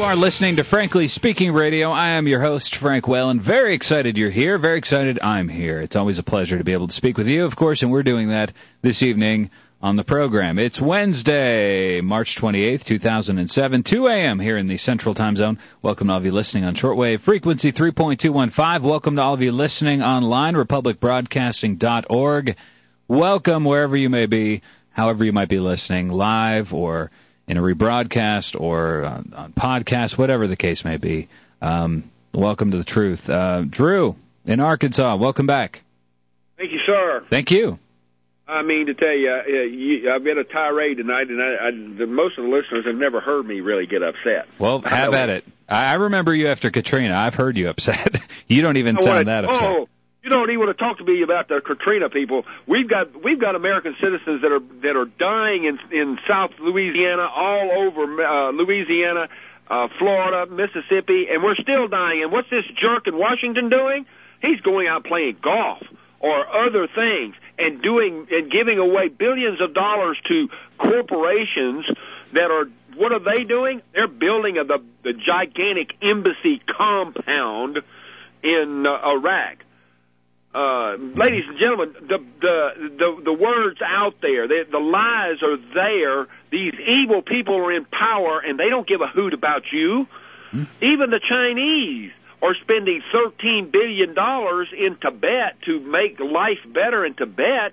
are listening to Frankly Speaking Radio. I am your host, Frank Whalen. Very excited you're here. Very excited I'm here. It's always a pleasure to be able to speak with you, of course, and we're doing that this evening on the program. It's Wednesday, March 28th, 2007, 2 a.m. here in the Central Time Zone. Welcome to all of you listening on shortwave frequency 3.215. Welcome to all of you listening online, republicbroadcasting.org. Welcome wherever you may be, however you might be listening, live or in a rebroadcast or on podcast, whatever the case may be. Welcome to the truth. Drew in Arkansas, welcome back. Thank you, sir. Thank you. I mean to tell you, I've been a tirade tonight, and most of the listeners have never heard me really get upset. Well, have at it. I remember you after Katrina. I've heard you upset. You don't even sound that upset. Oh, you don't even want to talk to me about the Katrina people. We've got American citizens that are dying in South Louisiana, all over Louisiana, Florida, Mississippi, and we're still dying. And what's this jerk in Washington doing? He's going out playing golf or other things and giving away billions of dollars to corporations that are, what are they doing? They're building the gigantic embassy compound in Iraq. Ladies and gentlemen, the words out there, the lies are there. These evil people are in power, and they don't give a hoot about you. Even the Chinese are spending $13 billion in Tibet to make life better in Tibet.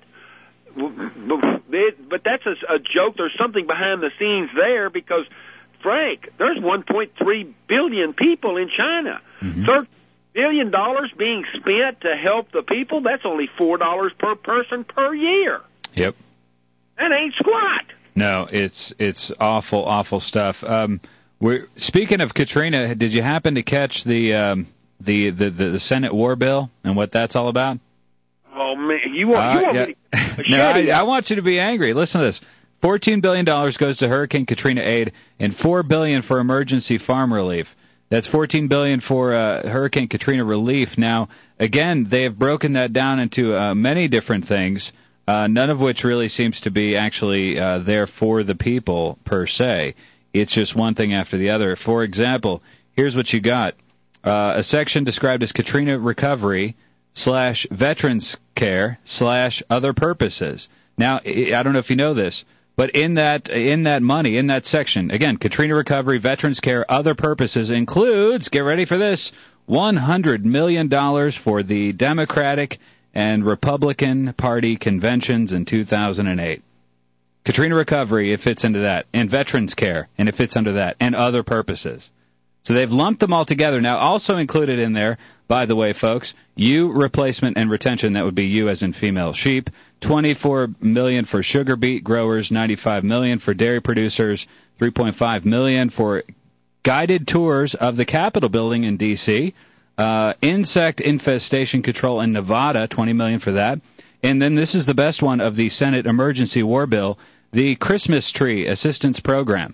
But that's a joke. There's something behind the scenes there because, Frank, there's 1.3 billion people in China. $13 billion being spent to help the people, that's only $4 per person per year. Yep. That ain't squat. No, it's awful, awful stuff. Speaking of Katrina, did you happen to catch the Senate war bill and what that's all about? Oh man, you want me to No, I want you to be angry. Listen to this: $14 billion goes to Hurricane Katrina aid, and $4 billion for emergency farm relief. That's $14 billion for Hurricane Katrina relief. Now, again, they have broken that down into many different things, none of which really seems to be actually there for the people per se. It's just one thing after the other. For example, here's what you got. A section described as Katrina recovery / veterans care / other purposes. Now, I don't know if you know this, but in that money, in that section, again, Katrina recovery, veterans care, other purposes includes, get ready for this, $100 million for the Democratic and Republican Party conventions in 2008. Katrina recovery, it fits into that, and veterans care, and it fits under that, and other purposes. So they've lumped them all together. Now, also included in there, by the way, folks, ewe replacement and retention, that would be ewe as in female sheep, $24 million for sugar beet growers, $95 million for dairy producers, $3.5 million for guided tours of the Capitol building in D.C., insect infestation control in Nevada, $20 million for that. And then this is the best one of the Senate emergency war bill, the Christmas tree assistance program.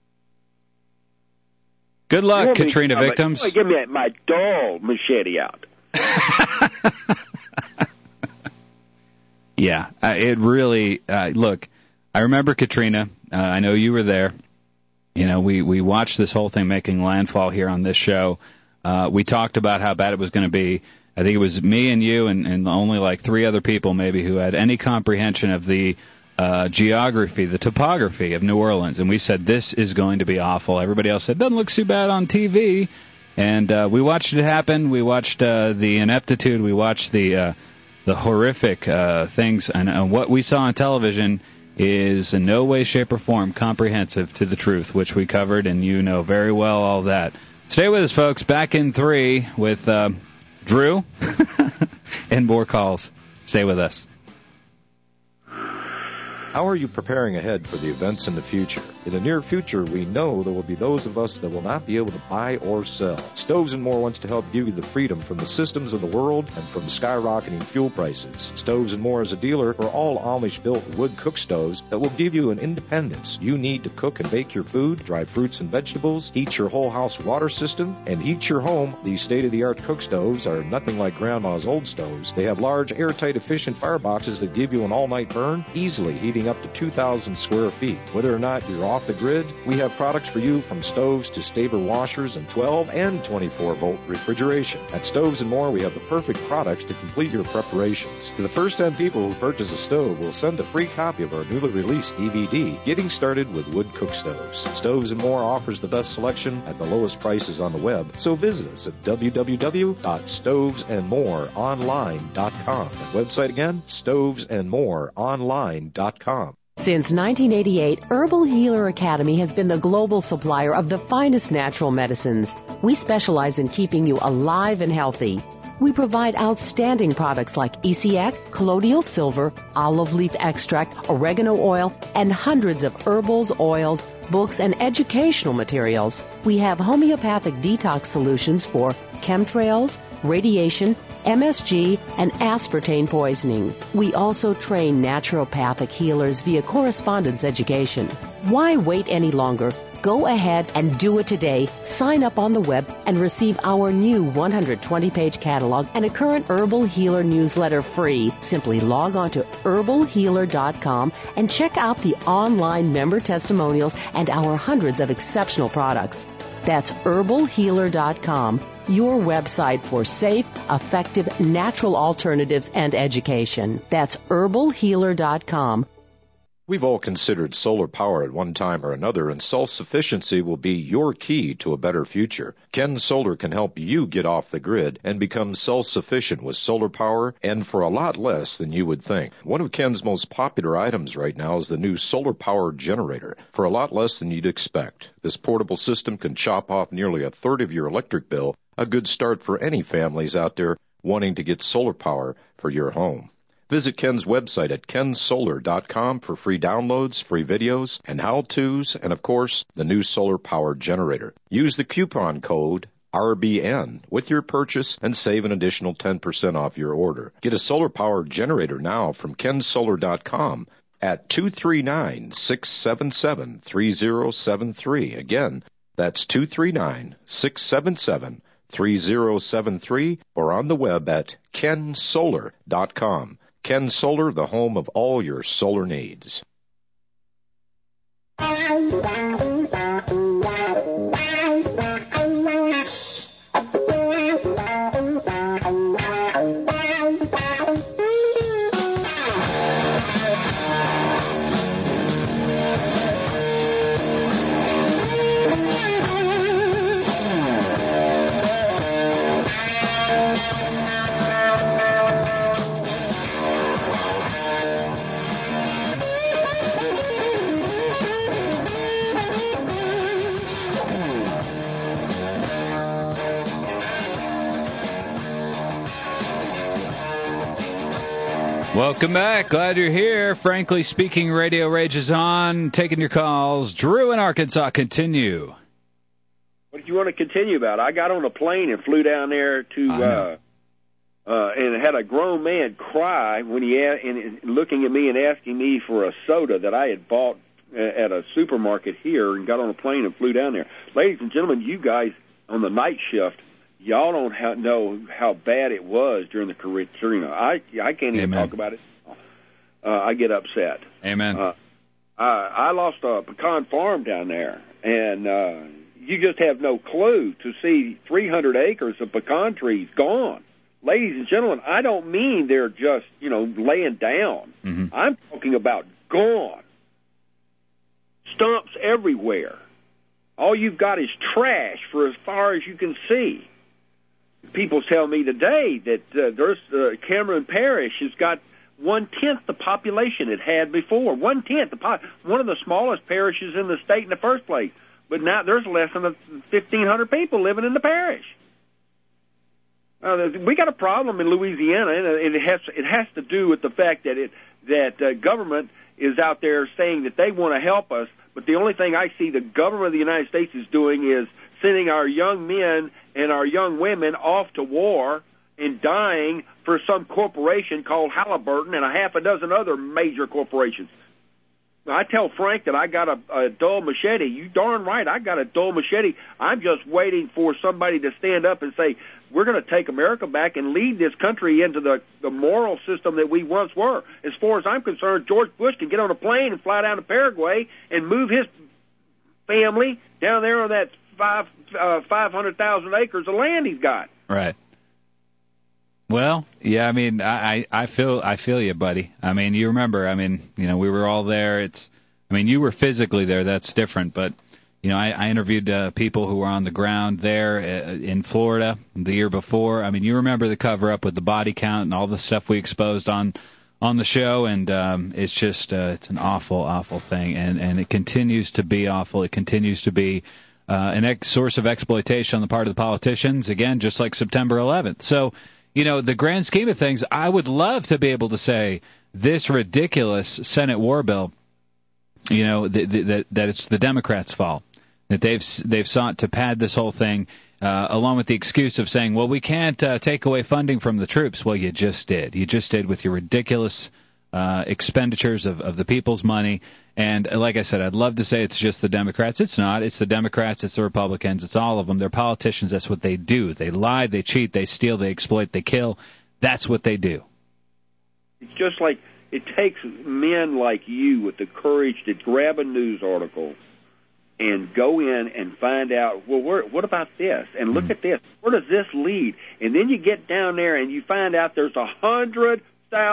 Good luck, Katrina victims. Give me my dull machete out. Yeah, it really, look, I remember Katrina. I know you were there. You know, we watched this whole thing making landfall here on this show. We talked about how bad it was going to be. I think it was me and you and only like 3 other people maybe who had any comprehension of the geography, the topography of New Orleans. And we said, this is going to be awful. Everybody else said, doesn't look too bad on TV. And we watched it happen. We watched the ineptitude. We watched the horrific things. And what we saw on television is in no way, shape, or form comprehensive to the truth, which we covered, and you know very well all that. Stay with us, folks. Back in 3 with Drew and more calls. Stay with us. How are you preparing ahead for the events in the future? In the near future, we know there will be those of us that will not be able to buy or sell. Stoves & More wants to help give you the freedom from the systems of the world and from skyrocketing fuel prices. Stoves & More is a dealer for all Amish-built wood cook stoves that will give you an independence you need to cook and bake your food, dry fruits and vegetables, heat your whole house water system, and heat your home. These state-of-the-art cook stoves are nothing like Grandma's old stoves. They have large, airtight, efficient fireboxes that give you an all-night burn, easily heating up to 2,000 square feet. Whether or not you're off the grid? We have products for you from stoves to Staber washers and 12 and 24-volt refrigeration. At Stoves and More, we have the perfect products to complete your preparations. To the first 10 people who purchase a stove, we'll send a free copy of our newly released DVD, Getting Started with Wood Cook Stoves. Stoves and More offers the best selection at the lowest prices on the web, so visit us at www.stovesandmoreonline.com. And website again, stovesandmoreonline.com. Since 1988, Herbal Healer Academy has been the global supplier of the finest natural medicines. We specialize in keeping you alive and healthy. We provide outstanding products like ECX, colloidal silver, olive leaf extract, oregano oil, and hundreds of herbals, oils, books, and educational materials. We have homeopathic detox solutions for chemtrails, radiation, MSG, and aspartame poisoning. We also train naturopathic healers via correspondence education. Why wait any longer? Go ahead and do it today. Sign up on the web and receive our new 120-page catalog and a current Herbal Healer newsletter free. Simply log on to herbalhealer.com and check out the online member testimonials and our hundreds of exceptional products. That's herbalhealer.com, your website for safe, effective, natural alternatives and education. That's herbalhealer.com. We've all considered solar power at one time or another, and self-sufficiency will be your key to a better future. Ken Solar can help you get off the grid and become self-sufficient with solar power, and for a lot less than you would think. One of Ken's most popular items right now is the new solar power generator, for a lot less than you'd expect. This portable system can chop off nearly a third of your electric bill, a good start for any families out there wanting to get solar power for your home. Visit Ken's website at kensolar.com for free downloads, free videos, and how-tos, and of course, the new solar power generator. Use the coupon code RBN with your purchase and save an additional 10% off your order. Get a solar power generator now from kensolar.com at 239-677-3073. Again, that's 239-677-3073, or on the web at kensolar.com. Ken Solar, the home of all your solar needs. Welcome back. Glad you're here. Frankly Speaking, Radio rages on. Taking your calls. Drew in Arkansas, continue. What did you want to continue about? I got on a plane and flew down there to and had a grown man cry when looking at me and asking me for a soda that I had bought at a supermarket here, and got on a plane and flew down there. Ladies and gentlemen, you guys on the night shift, y'all don't know how bad it was during the Katrina. I can't even talk about it. I get upset. Amen. I lost a pecan farm down there, and you just have no clue to see 300 acres of pecan trees gone. Ladies and gentlemen, I don't mean they're just, laying down. Mm-hmm. I'm talking about gone. Stumps everywhere. All you've got is trash for as far as you can see. People tell me today that Cameron Parish has got 1/10 the population it had before. 1/10, one of the smallest parishes in the state in the first place. But now there's less than 1,500 people living in the parish. We got a problem in Louisiana, and it has to do with the fact that government is out there saying that they want to help us, but the only thing I see the government of the United States is doing is sending our young men and our young women off to war and dying for some corporation called Halliburton and a half a dozen other major corporations. I tell Frank that I got a dull machete. You darn right, I got a dull machete. I'm just waiting for somebody to stand up and say, we're going to take America back and lead this country into the moral system that we once were. As far as I'm concerned, George Bush can get on a plane and fly down to Paraguay and move his family down there on that 500,000 acres of land he's got. Right. Well, yeah, I mean, I feel you, buddy. I mean, you remember, I mean, you know, we were all there. I mean, you were physically there. That's different. But, you know, I interviewed people who were on the ground there in Florida the year before. I mean, you remember the cover-up with the body count and all the stuff we exposed on the show, and it's just it's an awful, awful thing, and it continues to be awful. It continues to be source of exploitation on the part of the politicians, again, just like September 11th. So, you know, the grand scheme of things, I would love to be able to say this ridiculous Senate war bill, you know, that it's the Democrats' fault, that they've sought to pad this whole thing, along with the excuse of saying, well, we can't take away funding from the troops. Well, you just did. You just did with your ridiculous expenditures of the people's money. And like I said, I'd love to say it's just the Democrats. It's not. It's the Democrats. It's the Republicans. It's all of them. They're politicians. That's what they do. They lie. They cheat. They steal. They exploit. They kill. That's what they do. It's just like it takes men like you with the courage to grab a news article and go in and find out, well, what about this? And look at this. Where does this lead? And then you get down there and you find out there's $100,000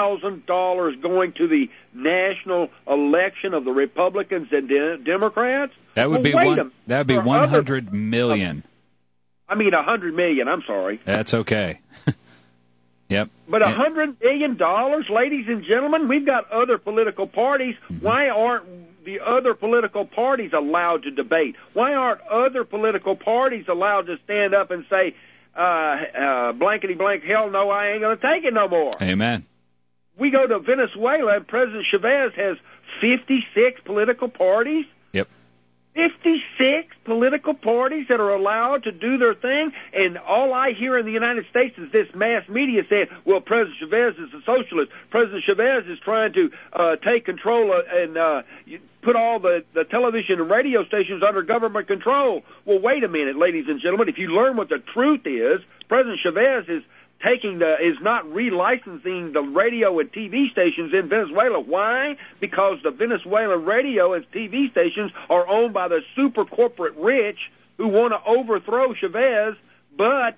going to the national election of the Republicans and Democrats. That would be $100 million. I mean, $100 million. I'm sorry. That's okay. Yep. But $100 million, ladies and gentlemen, we've got other political parties. Why aren't the other political parties allowed to debate? Why aren't other political parties allowed to stand up and say, blankety blank, hell no, I ain't going to take it no more? Amen. We go to Venezuela, and President Chavez has 56 political parties. Yep. 56 political parties that are allowed to do their thing, and all I hear in the United States is this mass media saying, well, President Chavez is a socialist. President Chavez is trying to take control and put all the television and radio stations under government control. Well, wait a minute, ladies and gentlemen. If you learn what the truth is, President Chavez is not relicensing the radio and TV stations in Venezuela. Why? Because the Venezuelan radio and TV stations are owned by the super corporate rich who want to overthrow Chavez, but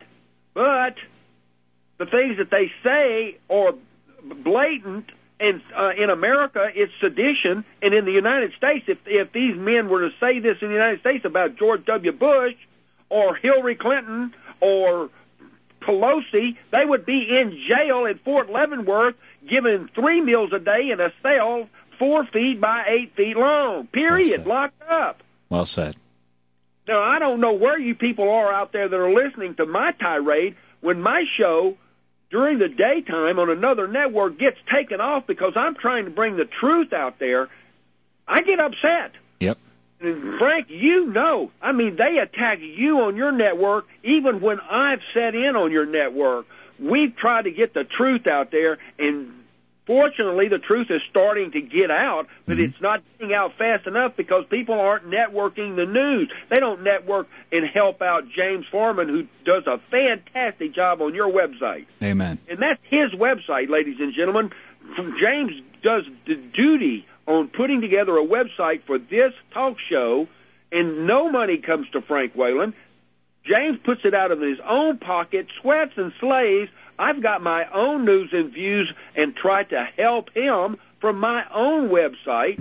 the things that they say are blatant, and in America it's sedition, and in the United States, if these men were to say this in the United States about George W. Bush or Hillary Clinton or Pelosi, they would be in jail at Fort Leavenworth, given 3 meals a day in a cell 4 feet by 8 feet long. Period. Well locked up. Well said. Now, I don't know where you people are out there that are listening to my tirade when my show during the daytime on another network gets taken off because I'm trying to bring the truth out there. I get upset. Yep. And Frank, you know, I mean, they attack you on your network even when I've set in on your network. We've tried to get the truth out there, and fortunately the truth is starting to get out, but it's not getting out fast enough because people aren't networking the news. They don't network and help out James Foreman, who does a fantastic job on your website. Amen. And that's his website, ladies and gentlemen. James does the duty on putting together a website for this talk show, and no money comes to Frank Whalen. James puts it out of his own pocket, sweats and slaves. I've got my own news and views and try to help him from my own website.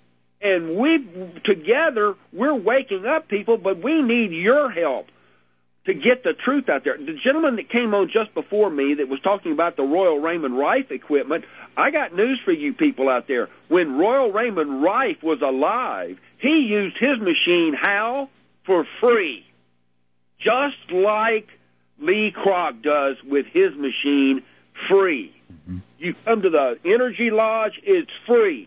And together, we're waking up people, but we need your help to get the truth out there. The gentleman that came on just before me that was talking about the Royal Raymond Rife equipment, I got news for you people out there. When Royal Raymond Rife was alive, he used his machine, how? For free. Just like Lee Kroc does with his machine, free. You come to the Energy Lodge, it's free.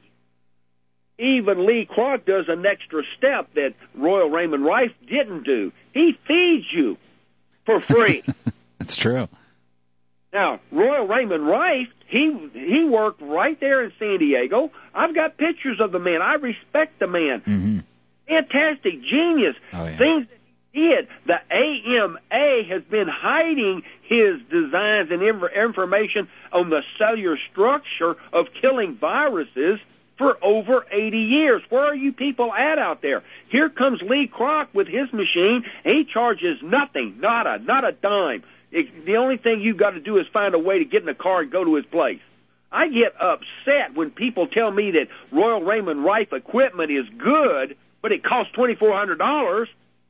Even Lee Kroc does an extra step that Royal Raymond Rife didn't do. He feeds you for free. That's true. Now, Royal Raymond Rife, he worked right there in San Diego. I've got pictures of the man. I respect the man. Fantastic, genius. Oh, yeah. Things that he did. The AMA has been hiding his designs and information on the cellular structure of killing viruses for over 80 years. Where are you people at out there? Here comes Lee Kroc with his machine. He charges nothing, not a dime. The only thing you've got to do is find a way to get in the car and go to his place. I get upset when people tell me that Royal Raymond Rife equipment is good, but it costs $2,400.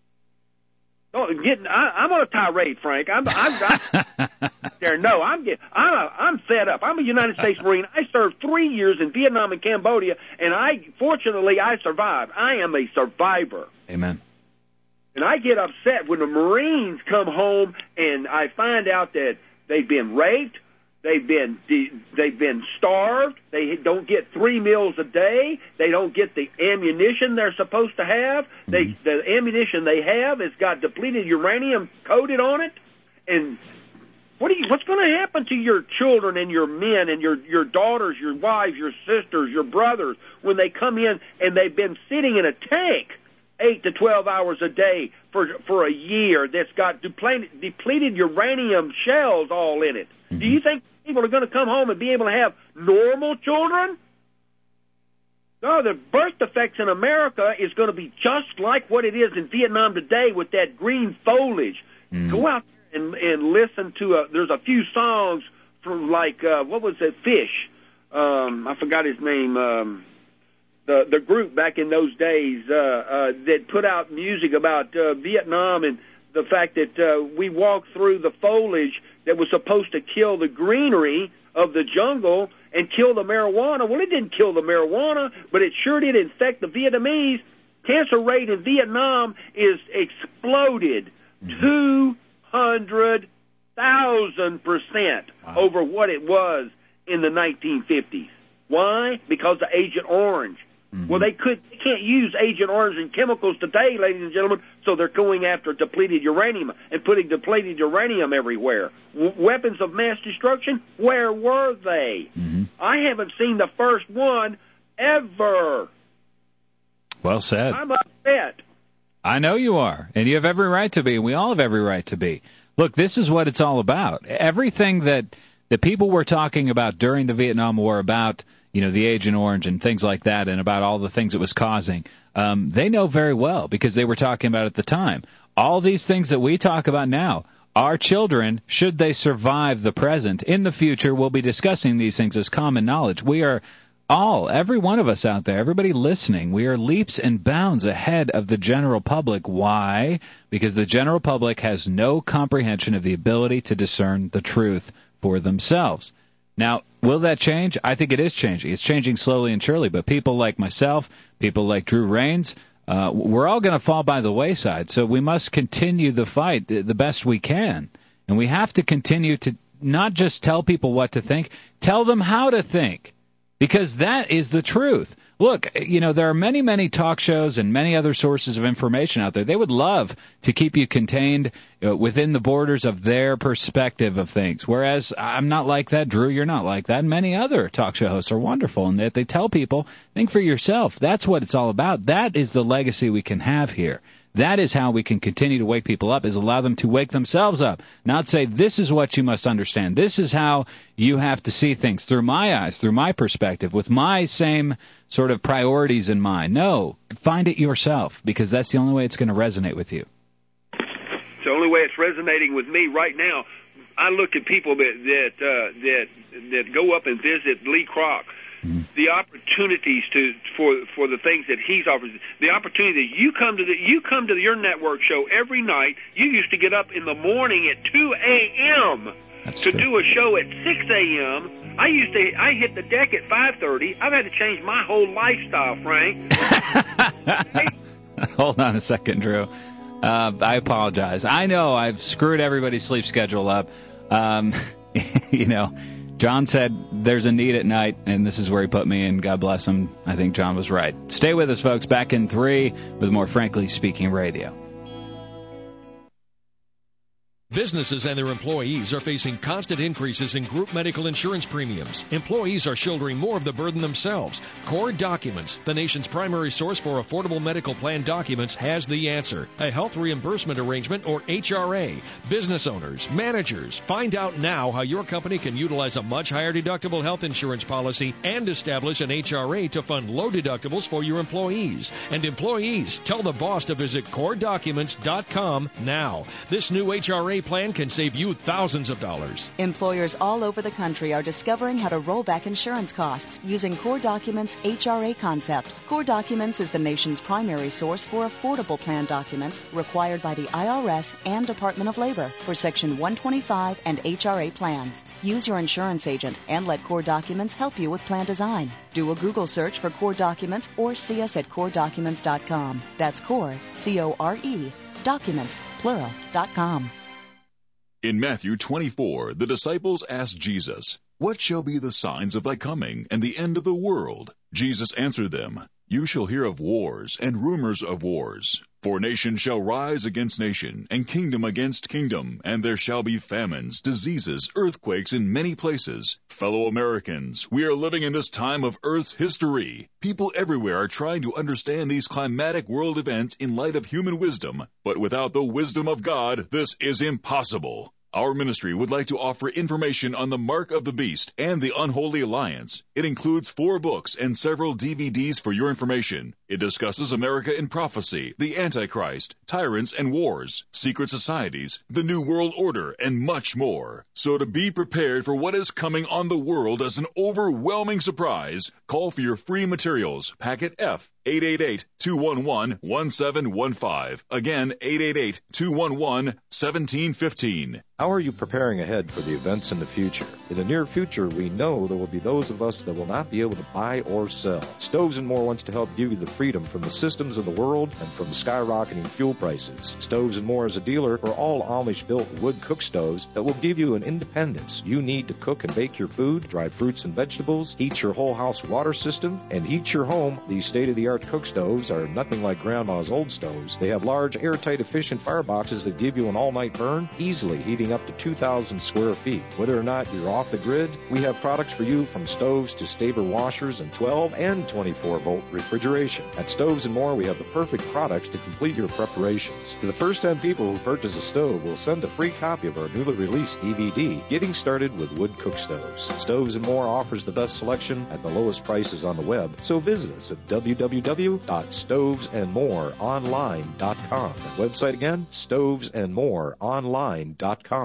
I'm on a tirade, Frank. I'm there. No, I'm fed up. I'm a United States Marine. I served 3 years in Vietnam and Cambodia, and fortunately I survived. I am a survivor. Amen. And I get upset when the Marines come home and I find out that they've been raped, they've been starved, they don't get 3 meals a day, they don't get the ammunition they're supposed to have. The ammunition they have has got depleted uranium coated on it. And what's going to happen to your children and your men and your daughters, your wives, your sisters, your brothers when they come in and they've been sitting in a tank 8 to 12 hours a day for a year that's got depleted uranium shells all in it? Mm-hmm. Do you think people are going to come home and be able to have normal children? No, the birth defects in America is going to be just like what it is in Vietnam today with that green foliage. Mm-hmm. Go out and listen to there's a few songs from what was it, Fish? I forgot his name. The group back in those days that put out music about Vietnam and the fact that we walked through the foliage that was supposed to kill the greenery of the jungle and kill the marijuana. Well, it didn't kill the marijuana, but it sure did infect the Vietnamese. Cancer rate in Vietnam is exploded 200,000% over what it was in the 1950s. Why? Because of Agent Orange. Mm-hmm. Well, they can't use Agent Orange and chemicals today, ladies and gentlemen, so they're going after depleted uranium and putting depleted uranium everywhere. Weapons of mass destruction, where were they? Mm-hmm. I haven't seen the first one ever. Well said. I'm upset. I know you are, and you have every right to be, and we all have every right to be. Look, this is what it's all about. Everything that the people were talking about during the Vietnam War about, the Agent Orange and things like that, and about all the things it was causing, they know very well because they were talking about it at the time. All these things that we talk about now, our children, should they survive the present, in the future, will be discussing these things as common knowledge. We are every one of us out there, everybody listening, we are leaps and bounds ahead of the general public. Why? Because the general public has no comprehension of the ability to discern the truth for themselves. Now, will that change? I think it is changing. It's changing slowly and surely, but people like myself, people like Drew Rains, we're all going to fall by the wayside, so we must continue the fight the best we can. And we have to continue to not just tell people what to think, tell them how to think, because that is the truth. Look, there are many, many talk shows and many other sources of information out there. They would love to keep you contained within the borders of their perspective of things, whereas I'm not like that. Drew, you're not like that. And many other talk show hosts are wonderful in that they tell people, think for yourself. That's what it's all about. That is the legacy we can have here. That is how we can continue to wake people up, is allow them to wake themselves up, not say, this is what you must understand. This is how you have to see things through my eyes, through my perspective, with my same sort of priorities in mind. No, find it yourself, because that's the only way it's going to resonate with you. It's the only way it's resonating with me right now. I look at people that go up and visit Lee Kroc. The opportunities for the things that he's offering, the opportunity that you come to your network show every night. You used to get up in the morning at 2 a.m. to do a show at 6 a.m. I hit the deck at 5:30. I've had to change my whole lifestyle, Frank. Hold on a second, Drew. I apologize. I know I've screwed everybody's sleep schedule up. John said there's a need at night, and this is where he put me, and God bless him. I think John was right. Stay with us, folks. Back in 3 with more Frankly Speaking Radio. Businesses and their employees are facing constant increases in group medical insurance premiums. Employees are shouldering more of the burden themselves. Core Documents, the nation's primary source for affordable medical plan documents, has the answer. A health reimbursement arrangement, or HRA. Business owners, managers, find out now how your company can utilize a much higher deductible health insurance policy and establish an HRA to fund low deductibles for your employees. And employees, tell the boss to visit CoreDocuments.com now. This new HRA plan can save you thousands of dollars. Employers all over the country are discovering how to roll back insurance costs using Core Documents' HRA concept. Core Documents is the nation's primary source for affordable plan documents required by the IRS and Department of Labor for Section 125 and HRA plans. Use your insurance agent and let Core Documents help you with plan design. Do a Google search for Core Documents or see us at CoreDocuments.com. That's Core, C-O-R-E, Documents, plural.com. In Matthew 24, the disciples asked Jesus, "What shall be the signs of thy coming and the end of the world?" Jesus answered them, "You shall hear of wars and rumors of wars. For nation shall rise against nation, and kingdom against kingdom, and there shall be famines, diseases, earthquakes in many places. Fellow Americans, we are living in this time of Earth's history. People everywhere are trying to understand these climatic world events in light of human wisdom, but without the wisdom of God, this is impossible. Our ministry would like to offer information on the Mark of the Beast and the Unholy Alliance. It includes 4 books and several DVDs for your information. It discusses America in prophecy, the Antichrist, tyrants and wars, secret societies, the New World Order, and much more. So to be prepared for what is coming on the world as an overwhelming surprise, call for your free materials, Packet F, 888-211-1715. Again, 888-211-1715. How are you preparing ahead for the events in the future? In the near future, we know there will be those of us that will not be able to buy or sell. Stoves and More wants to help give you the freedom from the systems of the world and from skyrocketing fuel prices. Stoves and More is a dealer for all Amish-built wood cook stoves that will give you an independence you need to cook and bake your food, dry fruits and vegetables, heat your whole house water system, and heat your home. These state-of-the-art cook stoves are nothing like Grandma's old stoves. They have large, airtight, efficient fireboxes that give you an all-night burn, easily heating up to 2,000 square feet. Whether or not you're off the grid, we have products for you from stoves to Staber washers and 12 and 24-volt refrigeration. At Stoves and More, we have the perfect products to complete your preparations. To the first 10 people who purchase a stove, we'll send a free copy of our newly released DVD, Getting Started with Wood Cook Stoves. Stoves and More offers the best selection at the lowest prices on the web, so visit us at www.stovesandmoreonline.com. The website again, stovesandmoreonline.com.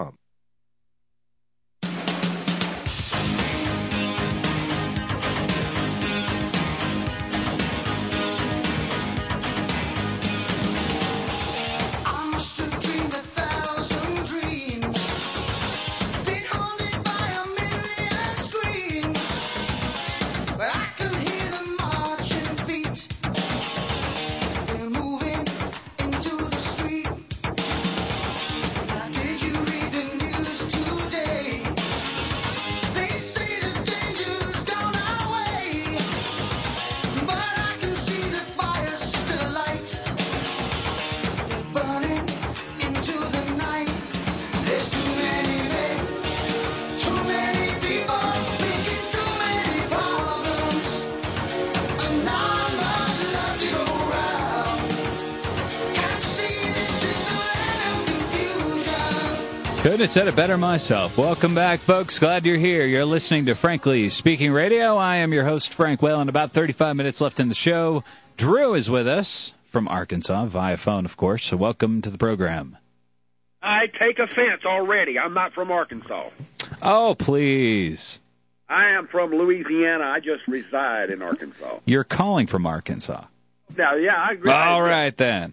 Couldn't have said it better myself. Welcome back, folks. Glad you're here. You're listening to Frankly Speaking Radio. I am your host, Frank Whalen. About 35 minutes left in the show. Drew is with us from Arkansas, via phone, of course. So welcome to the program. I take offense already. I'm not from Arkansas. Oh, please. I am from Louisiana. I just reside in Arkansas. You're calling from Arkansas. Now, yeah, I agree. All right, then.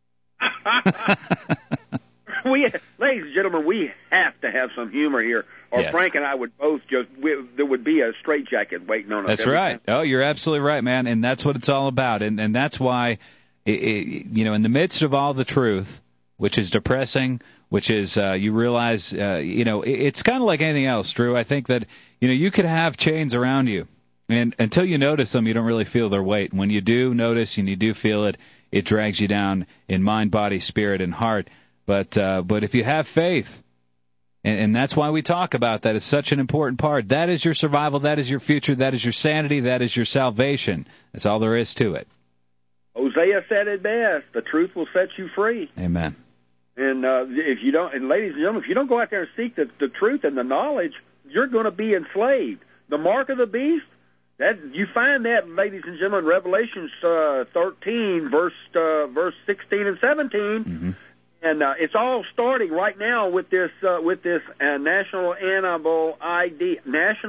Ladies and gentlemen, we have to have some humor here, or Yes. Frank and I would both there would be a straitjacket waiting on us. That's every right. time. Oh, you're absolutely right, man. And that's what it's all about. And that's why, in the midst of all the truth, which is depressing, which is you realize, it's kind of like anything else, Drew. I think that, you could have chains around you, and until you notice them, you don't really feel their weight. And when you do notice and you do feel it, it drags you down in mind, body, spirit, and heart. But if you have faith, and that's why we talk about that, it's such an important part. That is your survival. That is your future. That is your sanity. That is your salvation. That's all there is to it. Hosea said it best: the truth will set you free. Amen. And if you don't, and ladies and gentlemen, if you don't go out there and seek the truth and the knowledge, you're going to be enslaved. The mark of the beast, that you find that, ladies and gentlemen, Revelation 13, verse 16 and 17. Mm-hmm. And it's all starting right now with this national animal ID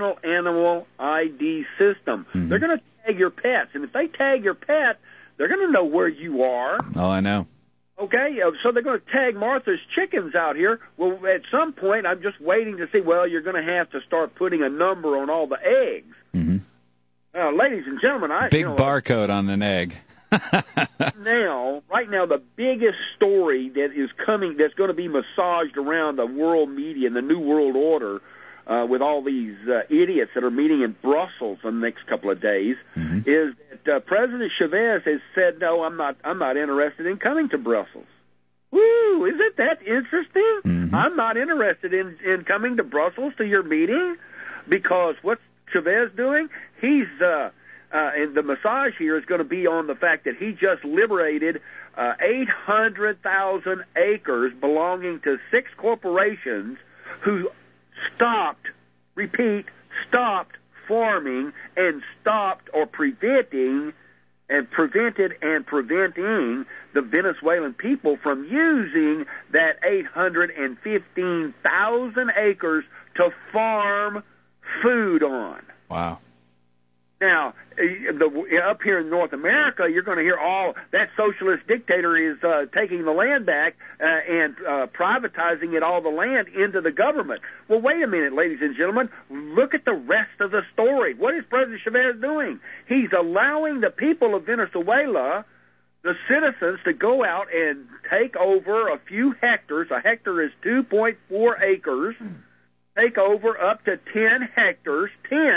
system. Mm-hmm. They're going to tag your pets, and if they tag your pet, they're going to know where you are. Oh, I know. Okay, so they're going to tag Martha's chickens out here. Well, at some point, I'm just waiting to see. Well, you're going to have to start putting a number on all the eggs. Mm-hmm. Ladies and gentlemen, big barcode on an egg. Right now, the biggest story that is coming, that's going to be massaged around the world media and the New World Order, with all these idiots that are meeting in Brussels in the next couple of days, mm-hmm. is that President Chavez has said, no, I'm not interested in coming to Brussels. Woo! Isn't that interesting? Mm-hmm. I'm not interested in coming to Brussels to your meeting, because what's Chavez doing? He's and the massage here is going to be on the fact that he just liberated 800,000 acres belonging to 6 corporations who stopped farming and preventing the Venezuelan people from using that 815,000 acres to farm food on. Wow. Now, up here in North America, you're going to hear that socialist dictator is taking the land back and privatizing all the land into the government. Well, wait a minute, ladies and gentlemen. Look at the rest of the story. What is President Chavez doing? He's allowing the people of Venezuela, the citizens, to go out and take over a few hectares. A hectare is 2.4 acres. Take over up to 10 hectares,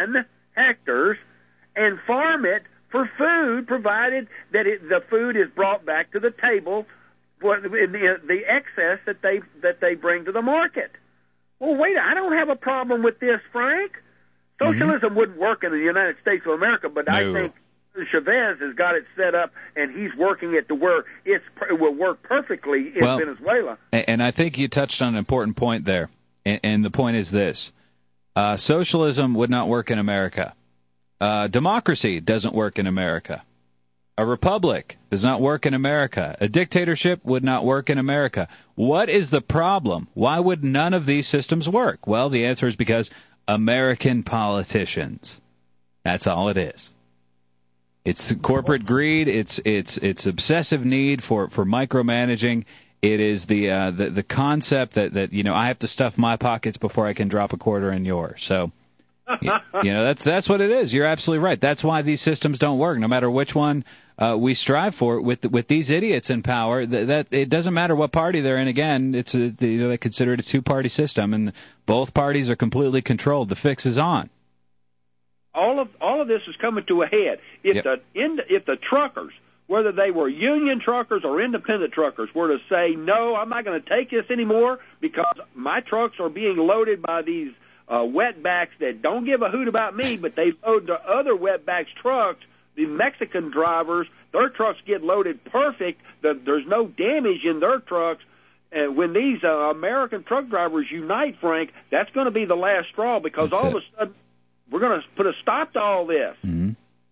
and farm it for food, provided that the food is brought back to the table in the excess that they bring to the market. Well, wait, I don't have a problem with this, Frank. Socialism wouldn't work in the United States of America, but no. I think Chavez has got it set up, and he's working it to where it will work perfectly in Venezuela. And I think you touched on an important point there, and the point is this. Socialism would not work in America. Democracy doesn't work in America. A republic does not work in America. A dictatorship would not work in America. What is the problem? Why would none of these systems work? Well, the answer is because American politicians. That's all it is. It's corporate greed. It's obsessive need for micromanaging. It is the concept that I have to stuff my pockets before I can drop a quarter in yours. So. That's what it is. You're absolutely right. That's why these systems don't work. No matter which one we strive for, with these idiots in power, that it doesn't matter what party they're in. Again, it's they consider it a two-party system, and both parties are completely controlled. The fix is on. All of this is coming to a head. If the truckers, whether they were union truckers or independent truckers, were to say, no, I'm not going to take this anymore because my trucks are being loaded by these wetbacks that don't give a hoot about me, but they load the other wetbacks trucks. The Mexican drivers, their trucks get loaded perfect. There's no damage in their trucks. And when these American truck drivers unite, Frank, that's going to be the last straw, because all of a sudden we're going to put a stop to all this. Mm-hmm.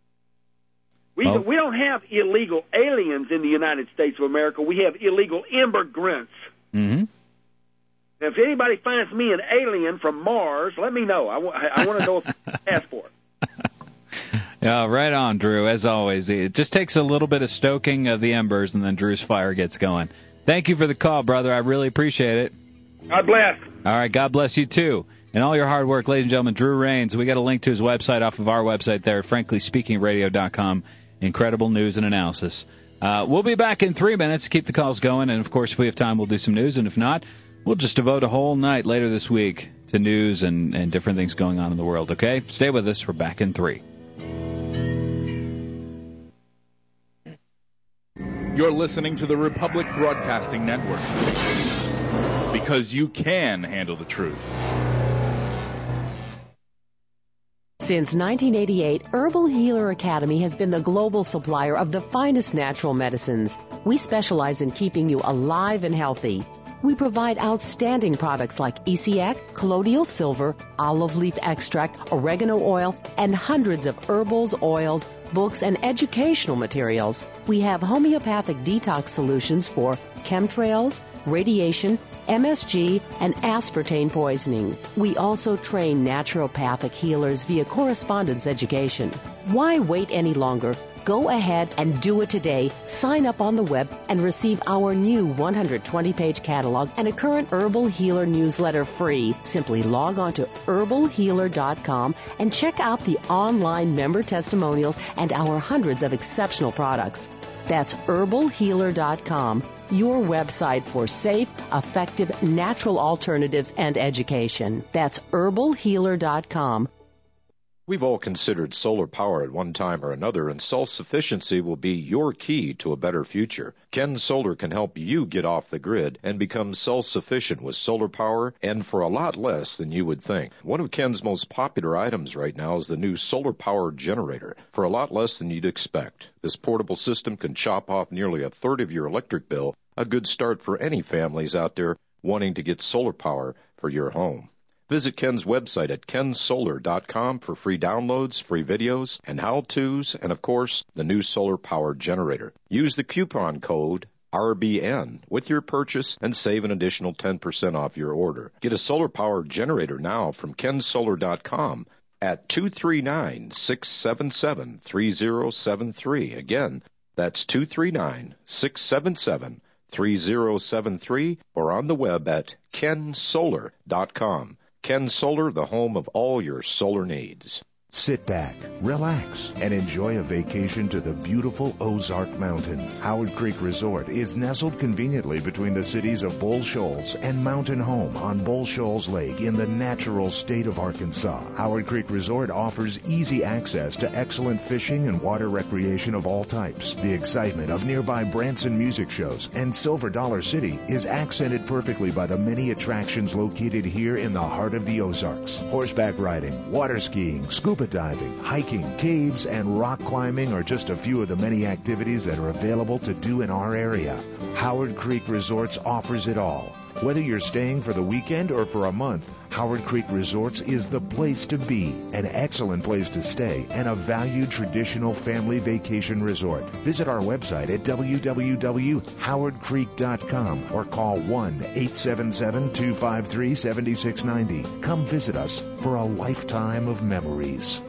We don't have illegal aliens in the United States of America. We have illegal immigrants. Mm-hmm. If anybody finds me an alien from Mars, let me know. I want to know if I ask for it. Yeah, right on, Drew. As always, it just takes a little bit of stoking of the embers, and then Drew's fire gets going. Thank you for the call, brother. I really appreciate it. God bless. All right, God bless you, too. And all your hard work, ladies and gentlemen, Drew Rains. We got a link to his website off of our website there, franklyspeakingradio.com. Incredible news and analysis. We'll be back in 3 minutes to keep the calls going, and, of course, if we have time, we'll do some news, and if not, we'll just devote a whole night later this week to news and different things going on in the world, okay? Stay with us. We're back in 3. You're listening to the Republic Broadcasting Network. Because you can handle the truth. Since 1988, Herbal Healer Academy has been the global supplier of the finest natural medicines. We specialize in keeping you alive and healthy. We provide outstanding products like ECX, colloidal silver, olive leaf extract, oregano oil, and hundreds of herbals, oils, books, and educational materials. We have homeopathic detox solutions for chemtrails, radiation, MSG, and aspartame poisoning. We also train naturopathic healers via correspondence education. Why wait any longer? Go ahead and do it today. Sign up on the web and receive our new 120-page catalog and a current Herbal Healer newsletter free. Simply log on to herbalhealer.com and check out the online member testimonials and our hundreds of exceptional products. That's herbalhealer.com, your website for safe, effective, natural alternatives and education. That's herbalhealer.com. We've all considered solar power at one time or another, and self-sufficiency will be your key to a better future. Ken Solar can help you get off the grid and become self-sufficient with solar power, and for a lot less than you would think. One of Ken's most popular items right now is the new solar power generator, for a lot less than you'd expect. This portable system can chop off nearly a third of your electric bill, a good start for any families out there wanting to get solar power for your home. Visit Ken's website at kensolar.com for free downloads, free videos, and how-tos, and of course, the new solar power generator. Use the coupon code RBN with your purchase and save an additional 10% off your order. Get a solar power generator now from kensolar.com at 239-677-3073. Again, that's 239-677-3073 or on the web at kensolar.com. Ken Solar, the home of all your solar needs. Sit back, relax, and enjoy a vacation to the beautiful Ozark Mountains. Howard Creek Resort is nestled conveniently between the cities of Bull Shoals and Mountain Home on Bull Shoals Lake in the natural state of Arkansas. Howard Creek Resort offers easy access to excellent fishing and water recreation of all types. The excitement of nearby Branson music shows and Silver Dollar City is accented perfectly by the many attractions located here in the heart of the Ozarks. Horseback riding, water skiing, scuba diving, hiking, caves, and rock climbing are just a few of the many activities that are available to do in our area. Howard Creek Resorts offers it all. Whether you're staying for the weekend or for a month, Howard Creek Resorts is the place to be, an excellent place to stay, and a valued traditional family vacation resort. Visit our website at www.howardcreek.com or call 1-877-253-7690. Come visit us for a lifetime of memories.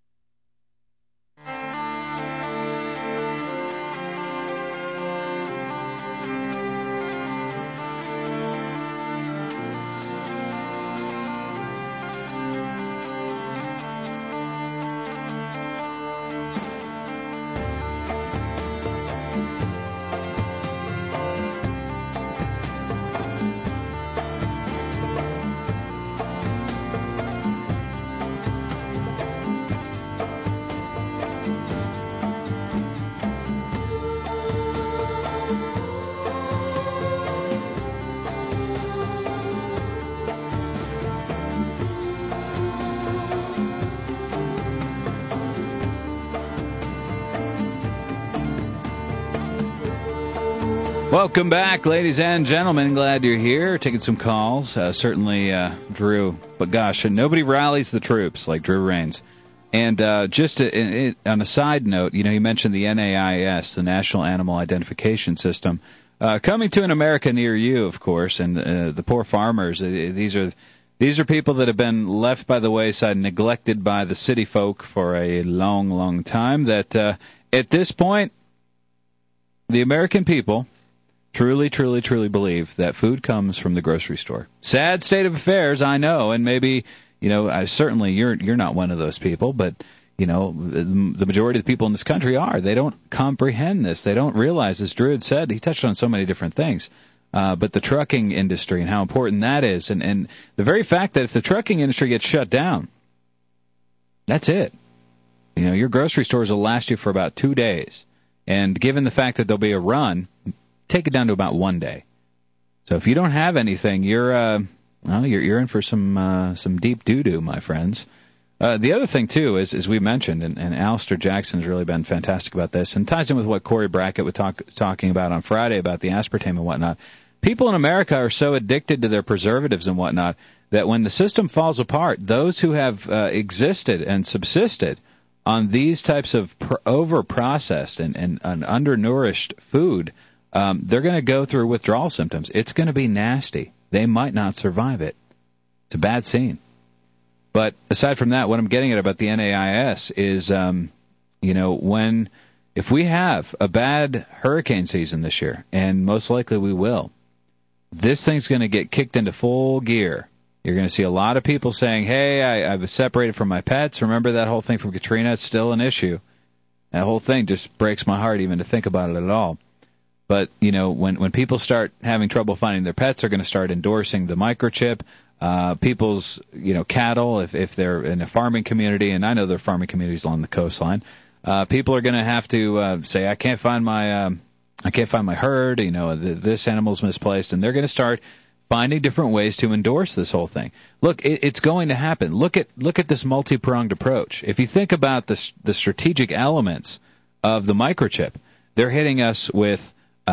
Welcome back, ladies and gentlemen. Glad you're here. Taking some calls. Certainly, Drew. But gosh, nobody rallies the troops like Drew Rains. And just on a side note, you mentioned the NAIS, the National Animal Identification System, coming to an America near you, of course. And the poor farmers. These are people that have been left by the wayside, neglected by the city folk for a long, long time. That at this point, the American people truly, truly, truly believe that food comes from the grocery store. Sad state of affairs, I know, and maybe, certainly you're not one of those people, but, the majority of the people in this country are. They don't comprehend this. They don't realize, as Drew had said, he touched on so many different things, but the trucking industry and how important that is, and the very fact that if the trucking industry gets shut down, that's it. Your grocery stores will last you for about 2 days. And given the fact that there'll be a run, take it down to about 1 day. So if you don't have anything, you're in for some deep doo-doo, my friends. The other thing, too, is, as we mentioned, and Alistair Jackson has really been fantastic about this, and ties in with what Corey Brackett was talking about on Friday about the aspartame and whatnot. People in America are so addicted to their preservatives and whatnot that when the system falls apart, those who have existed and subsisted on these types of over-processed and undernourished food, they're going to go through withdrawal symptoms. It's going to be nasty. They might not survive it. It's a bad scene. But aside from that, what I'm getting at about the NAIS is, if we have a bad hurricane season this year, and most likely we will, this thing's going to get kicked into full gear. You're going to see a lot of people saying, hey, I've separated from my pets. Remember that whole thing from Katrina? It's still an issue. That whole thing just breaks my heart even to think about it at all. But, when people start having trouble finding their pets, they're going to start endorsing the microchip. People's, cattle, if they're in a farming community, and I know there are farming communities along the coastline, people are going to have to say, I can't find my herd, this animal's misplaced, and they're going to start finding different ways to endorse this whole thing. Look, it's going to happen. Look at this multi-pronged approach. If you think about the strategic elements of the microchip, they're hitting us with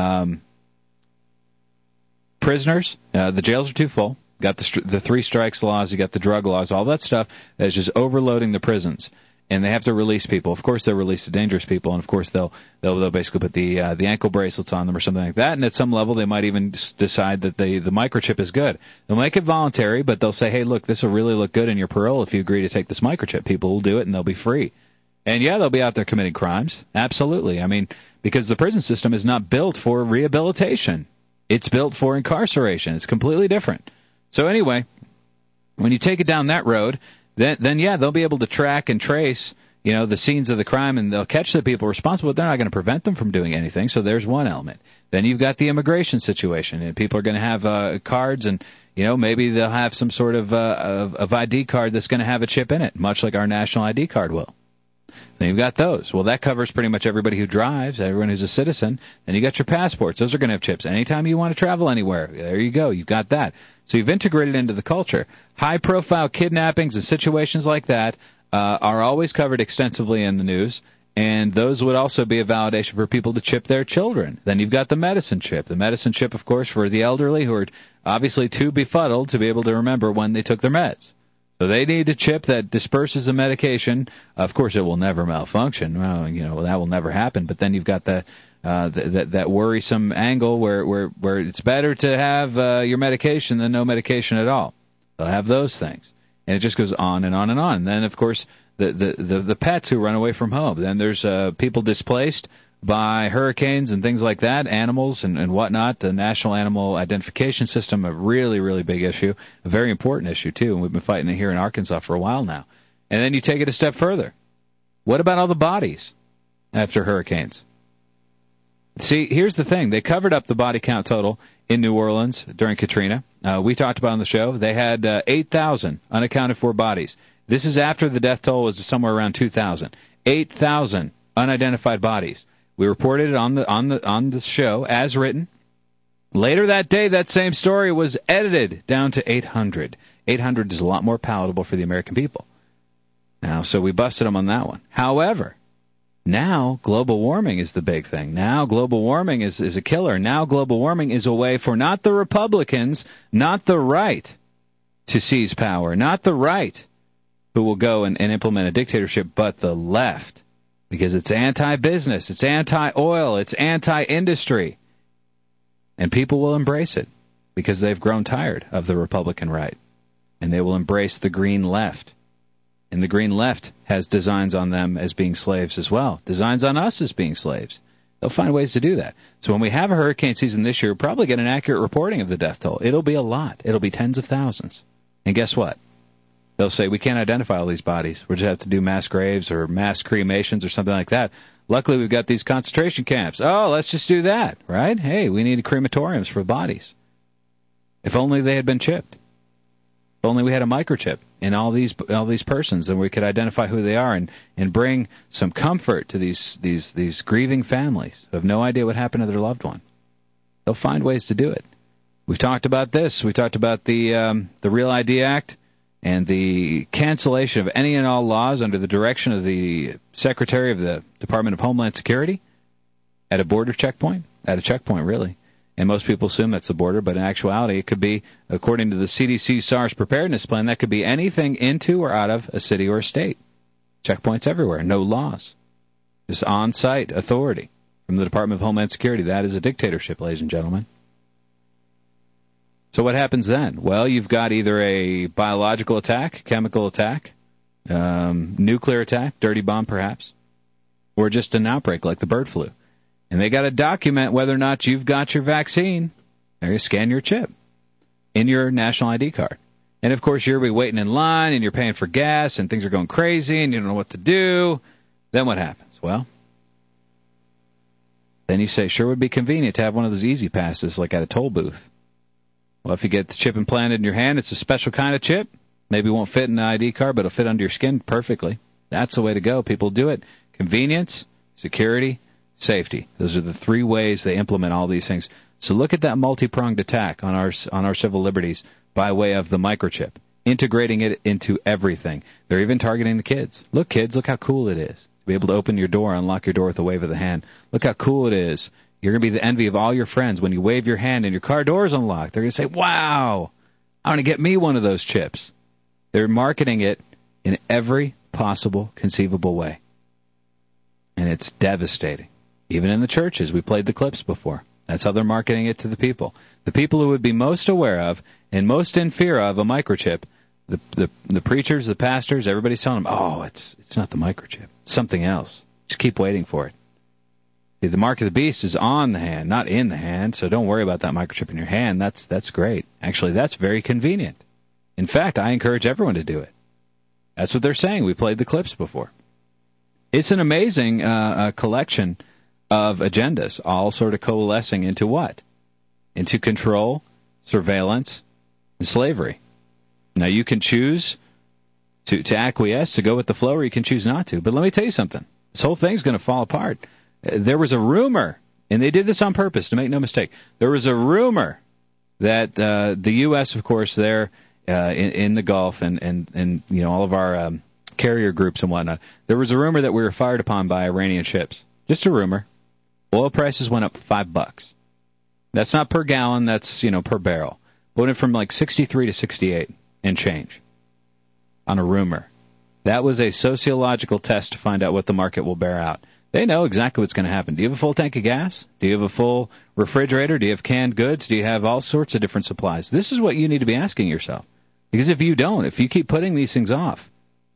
prisoners. The jails are too full. Got the 3 strikes laws. You got the drug laws. All that stuff that is just overloading the prisons. And they have to release people. Of course, they'll release the dangerous people, and of course they'll basically put the ankle bracelets on them or something like that. And at some level, they might even decide that the microchip is good. They'll make it voluntary, but they'll say, hey, look, this will really look good in your parole if you agree to take this microchip. People will do it, and they'll be free. And yeah, they'll be out there committing crimes. Absolutely. I mean, because the prison system is not built for rehabilitation. It's built for incarceration. It's completely different. So anyway, when you take it down that road, then yeah, they'll be able to track and trace, the scenes of the crime, and they'll catch the people responsible, but they're not going to prevent them from doing anything. So there's one element. Then you've got the immigration situation, and people are going to have cards, and maybe they'll have some sort of ID card that's going to have a chip in it, much like our national ID card will. Then you've got those. Well, that covers pretty much everybody who drives, everyone who's a citizen. Then you got your passports. Those are going to have chips. Anytime you want to travel anywhere, there you go. You've got that. So you've integrated into the culture. High-profile kidnappings and situations like that are always covered extensively in the news, and those would also be a validation for people to chip their children. Then you've got the medicine chip. The medicine chip, of course, for the elderly who are obviously too befuddled to be able to remember when they took their meds. So they need a chip that disperses the medication. Of course, it will never malfunction. Well, that will never happen. But then you've got that worrisome angle where it's better to have your medication than no medication at all. They'll have those things, and it just goes on and on and on. And then, of course, the pets who run away from home. Then there's people displaced by hurricanes and things like that, animals and whatnot. The National Animal Identification System, a really, really big issue, a very important issue, too, and we've been fighting it here in Arkansas for a while now. And then you take it a step further. What about all the bodies after hurricanes? See, here's the thing. They covered up the body count total in New Orleans during Katrina. We talked about on the show. They had 8,000 unaccounted for bodies. This is after the death toll was somewhere around 2,000. 8,000 unidentified bodies. We reported it on the show as written. Later that day, that same story was edited down to 800. 800 is a lot more palatable for the American people. Now, so we busted them on that one. However, now global warming is the big thing. Now global warming is a killer. Now global warming is a way for not the Republicans, not the right to seize power, not the right who will go and implement a dictatorship, but the left. Because it's anti-business, it's anti-oil, it's anti-industry. And people will embrace it because they've grown tired of the Republican right. And they will embrace the green left. And the green left has designs on them as being slaves as well. Designs on us as being slaves. They'll find ways to do that. So when we have a hurricane season this year, we'll probably get an accurate reporting of the death toll. It'll be a lot. It'll be tens of thousands. And guess what? They'll say, we can't identify all these bodies. We'll just have to do mass graves or mass cremations or something like that. Luckily, we've got these concentration camps. Oh, let's just do that, right? Hey, we need crematoriums for bodies. If only they had been chipped. If only we had a microchip in all these persons, and we could identify who they are and bring some comfort to these grieving families who have no idea what happened to their loved one. They'll find ways to do it. We've talked about this. We talked about the Real ID Act and the cancellation of any and all laws under the direction of the Secretary of the Department of Homeland Security at a border checkpoint, at a checkpoint, really. And most people assume that's the border, but in actuality, it could be, according to the CDC SARS preparedness plan, that could be anything into or out of a city or a state. Checkpoints everywhere, no laws. Just on-site authority from the Department of Homeland Security. That is a dictatorship, ladies and gentlemen. So what happens then? Well, you've got either a biological attack, chemical attack, nuclear attack, dirty bomb perhaps, or just an outbreak like the bird flu. And they got to document whether or not you've got your vaccine. They're going to scan your chip in your national ID card. And, of course, you're waiting in line, and you're paying for gas, and things are going crazy, and you don't know what to do. Then what happens? Well, then you say, sure would be convenient to have one of those easy passes like at a toll booth. Well, if you get the chip implanted in your hand, it's a special kind of chip. Maybe it won't fit in the ID card, but it'll fit under your skin perfectly. That's the way to go. People do it. Convenience, security, safety. Those are the three ways they implement all these things. So look at that multi-pronged attack on our civil liberties by way of the microchip, integrating it into everything. They're even targeting the kids. Look, kids, look how cool it is to be able to open your door, unlock your door with a wave of the hand. Look how cool it is. You're going to be the envy of all your friends when you wave your hand and your car door is unlocked. They're going to say, wow, I'm going to get me one of those chips. They're marketing it in every possible conceivable way. And it's devastating. Even in the churches, we played the clips before. That's how they're marketing it to the people. The people who would be most aware of and most in fear of a microchip, the preachers, the pastors, everybody's telling them, oh, it's not the microchip. It's something else. Just keep waiting for it. See, the mark of the beast is on the hand, not in the hand, so don't worry about that microchip in your hand. That's great. Actually, that's very convenient. In fact, I encourage everyone to do it. That's what they're saying. We played the clips before. It's an amazing collection of agendas, all sort of coalescing into what? Into control, surveillance, and slavery. Now, you can choose to acquiesce, to go with the flow, or you can choose not to. But let me tell you something. This whole thing's going to fall apart. There was a rumor, and they did this on purpose, to make no mistake. There was a rumor that the U.S., of course, there in the Gulf and you know all of our carrier groups and whatnot, there was a rumor that we were fired upon by Iranian ships. Just a rumor. Oil prices went up $5. That's not per gallon. That's per barrel. Went from like 63 to 68 and change on a rumor. That was a sociological test to find out what the market will bear out. They know exactly what's going to happen. Do you have a full tank of gas? Do you have a full refrigerator? Do you have canned goods? Do you have all sorts of different supplies? This is what you need to be asking yourself. Because if you don't, if you keep putting these things off,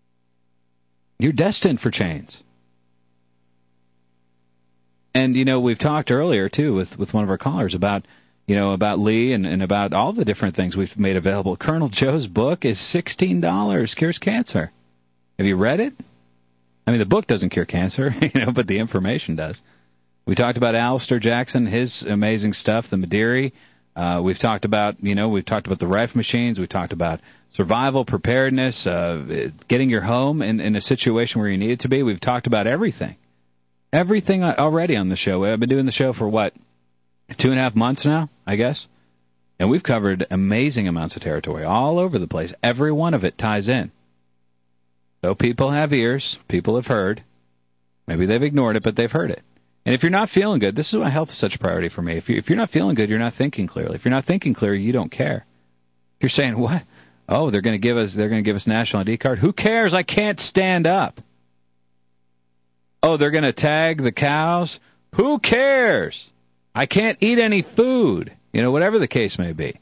you're destined for chains. And, we've talked earlier, too, with one of our callers about Lee and about all the different things we've made available. Colonel Joe's book is $16, Cures Cancer. Have you read it? I mean, the book doesn't cure cancer, but the information does. We talked about Alistair Jackson, his amazing stuff, the Madiri. We've talked about the rifle machines. We've talked about survival, preparedness, getting your home in a situation where you need it to be. We've talked about everything. Everything already on the show. I've been doing the show for, 2.5 months now, I guess? And we've covered amazing amounts of territory all over the place. Every one of it ties in. So people have ears. People have heard. Maybe they've ignored it, but they've heard it. And if you're not feeling good, this is why health is such a priority for me. If you're not feeling good, you're not thinking clearly. If you're not thinking clearly, you don't care. You're saying, what? Oh, they're going to give us national ID card. Who cares? I can't stand up. Oh, they're going to tag the cows. Who cares? I can't eat any food. Whatever the case may be.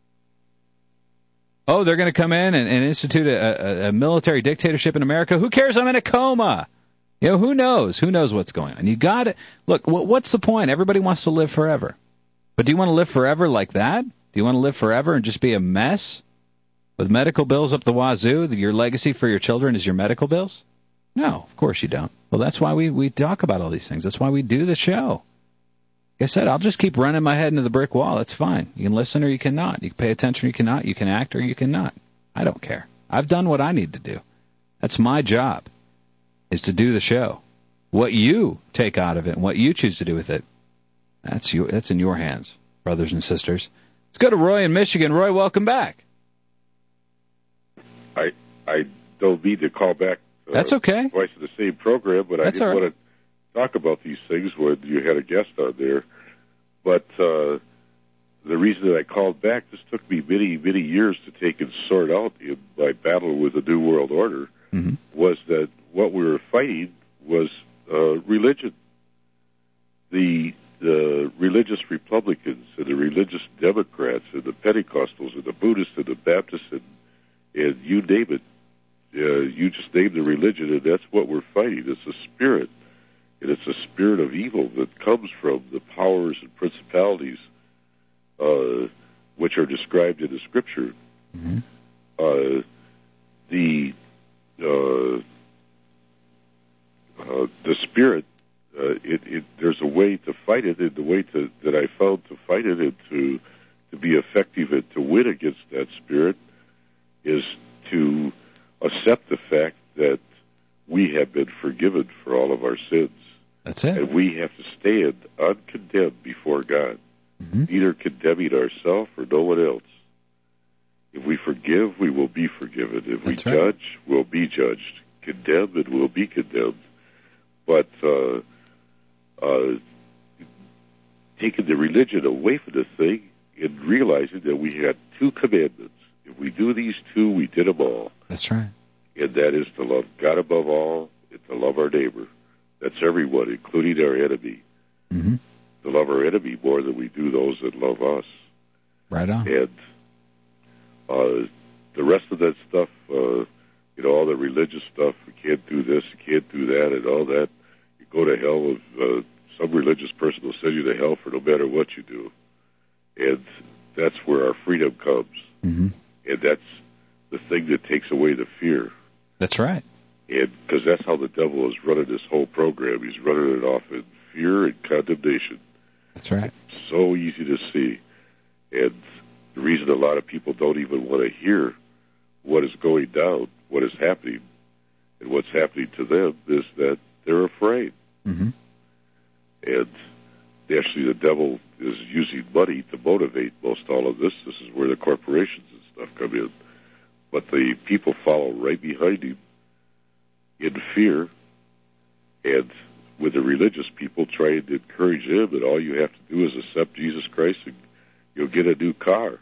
Oh, they're going to come in and institute a military dictatorship in America. Who cares? I'm in a coma. Who knows? Who knows what's going on? You got it. Look, what's the point? Everybody wants to live forever. But do you want to live forever like that? Do you want to live forever and just be a mess with medical bills up the wazoo? Your legacy for your children is your medical bills? No, of course you don't. Well, that's why we talk about all these things. That's why we do the show. Like I said, I'll just keep running my head into the brick wall. That's fine. You can listen or you cannot. You can pay attention or you cannot. You can act or you cannot. I don't care. I've done what I need to do. That's my job, is to do the show. What you take out of it and what you choose to do with it, that's in your hands, brothers and sisters. Let's go to Roy in Michigan. Roy, welcome back. I don't need to call back. That's okay. Twice in the same program, but I didn't want to talk about these things when you had a guest on there. But the reason that I called back, this took me many, many years to take and sort out in my battle with the New World Order, was that what we were fighting was religion. The religious Republicans and the religious Democrats and the Pentecostals and the Buddhists and the Baptists and you name it. You just name the religion, and that's what we're fighting. It's a spirit, and it's a spirit of evil that comes from the powers and principalities which are described in the Scripture. The spirit, there's a way to fight it, and the way that I found to fight it and to be effective and to win against that spirit is to accept the fact that we have been forgiven for all of our sins. That's it. And we have to stand uncondemned before God, neither condemning ourselves or no one else. If we forgive, we will be forgiven. If we judge, we'll be judged. Condemn, and we'll be condemned. But taking the religion away from the thing and realizing that we had two commandments. If we do these two, we did them all. That's right. And that is to love God above all and to love our neighbor. That's everyone, including our enemy. To love our enemy more than we do those that love us. Right on. And the rest of that stuff, all the religious stuff, you can't do this, you can't do that, and all that, you go to hell if some religious person will send you to hell for no matter what you do. And that's where our freedom comes. And that's the thing that takes away the fear. That's right. And because that's how the devil is running this whole program. He's running it off in fear and condemnation. That's right. It's so easy to see. And the reason a lot of people don't even want to hear what is going down, what is happening, and what's happening to them is that they're afraid. And actually the devil is using money to motivate most all of this. This is where the corporations and stuff come in. But the people follow right behind him in fear, and with the religious people trying to encourage him that all you have to do is accept Jesus Christ and you'll get a new car,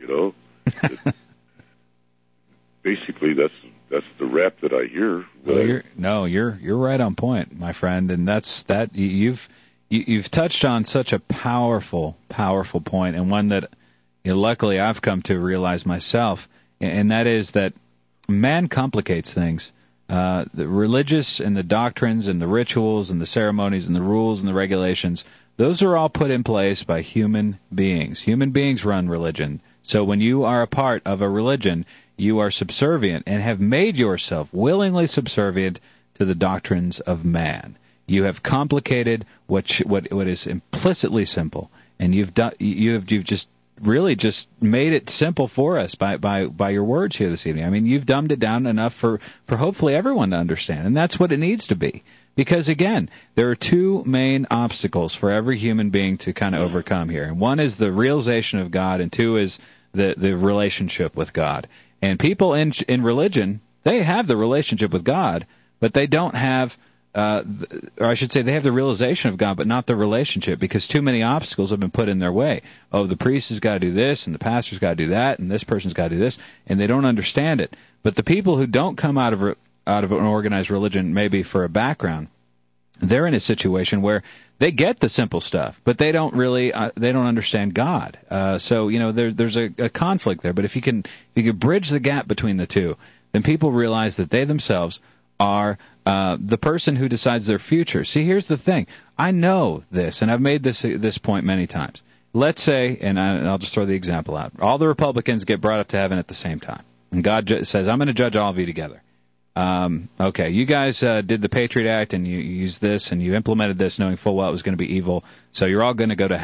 Basically, that's the rap that I hear. You're right on point, my friend, and that's that. You've touched on such a powerful point, and one that luckily I've come to realize myself, and that is that man complicates things. The religious and the doctrines and the rituals and the ceremonies and the rules and the regulations, those are all put in place by human beings. Human beings run religion. So when you are a part of a religion, you are subservient and have made yourself willingly subservient to the doctrines of man. You have complicated what is implicitly simple, and you've just really just made it simple for us by your words here this evening. I mean, you've dumbed it down enough for hopefully everyone to understand, and that's what it needs to be. Because again, there are two main obstacles for every human being to kind of overcome here, and one is the realization of God, and two is the relationship with God. And people in religion, they have the relationship with God, but they don't have. Or I should say they have the realization of God, but not the relationship, because too many obstacles have been put in their way. Oh, the priest has got to do this, and the pastor's got to do that, and this person's got to do this, and they don't understand it. But the people who don't come out of an organized religion, maybe for a background, they're in a situation where they get the simple stuff, but they don't really they don't understand God. So there's a conflict there. But if you can bridge the gap between the two, then people realize that they themselves are the person who decides their future. See, here's the thing. I know this, and I've made this point many times. Let's say, and I'll just throw the example out, all the Republicans get brought up to heaven at the same time. And God says, I'm going to judge all of you together. Okay, you guys did the Patriot Act, and you used this, and you implemented this knowing full well it was going to be evil, so you're all going to go to hell.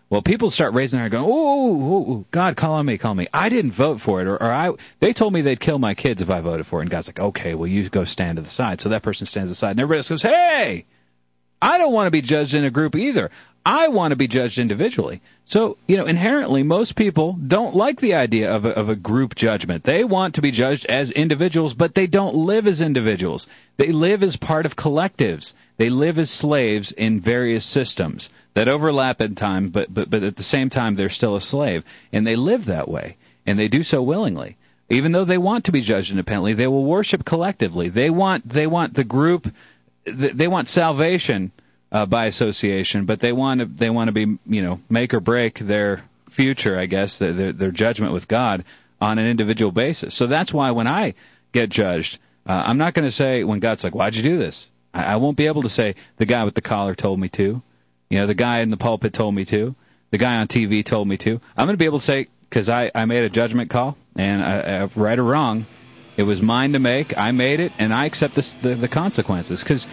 Well, people start raising their hand going, oh, God, call on me. I didn't vote for it, they told me they'd kill my kids if I voted for it. And God's like, okay, well, you go stand to the side. So that person stands aside, and everybody else goes, hey, I don't want to be judged in a group either. I want to be judged individually. So, inherently, most people don't like the idea of a group judgment. They want to be judged as individuals, but they don't live as individuals. They live as part of collectives. They live as slaves in various systems that overlap in time, but at the same time, they're still a slave. And they live that way, and they do so willingly. Even though they want to be judged independently, they will worship collectively. They want the group, they want salvation by association, but they want to be, make or break their future, I guess, their judgment with God on an individual basis. So that's why when I get judged, I'm not going to say when God's like, why'd you do this? I won't be able to say the guy with the collar told me to, the guy in the pulpit told me to, the guy on TV told me to. I'm going to be able to say, because I made a judgment call, and right or wrong, it was mine to make. I made it, and I accept the consequences. Because,